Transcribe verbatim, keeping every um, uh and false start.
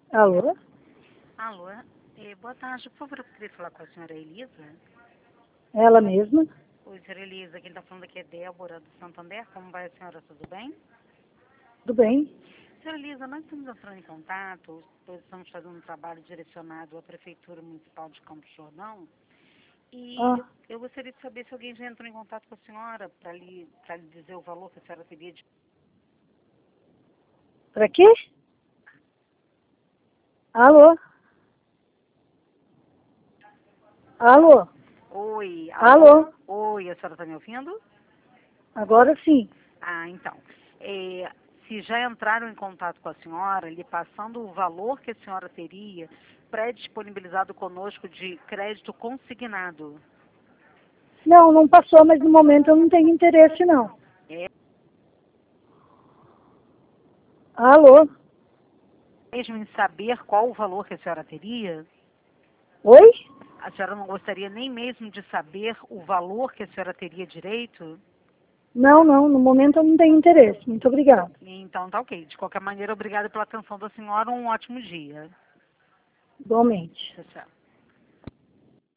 Alô? Alô, eh, boa tarde. Por favor, eu queria falar com a senhora Elisa. Ela mesma? Oi, senhora Elisa, quem está falando aqui é Débora, do Santander. Como vai a senhora? Tudo bem? Tudo bem? Senhora Elisa, nós estamos entrando em contato, pois estamos fazendo um trabalho direcionado à Prefeitura Municipal de Campos do Jordão. E Ah, eu, eu gostaria de saber se alguém já entrou em contato com a senhora para lhe, para lhe dizer o valor que a senhora teria de... pra quê? Alô? Alô? Oi, alô? Alô? Oi, a senhora está me ouvindo? Agora sim. Ah, então. eh, se já entraram em contato com a senhora, lhe passando o valor que a senhora teria pré-disponibilizado conosco de crédito consignado. Não, não passou, mas no momento eu não tenho interesse, não. É Alô? mesmo em saber qual o valor que a senhora teria? Oi? A senhora não gostaria nem mesmo de saber o valor que a senhora teria direito? Não, não, no momento eu não tenho interesse. Muito obrigada. Então tá ok. De qualquer maneira, obrigada pela atenção da senhora. Um ótimo dia. Igualmente. Tchau, tchau.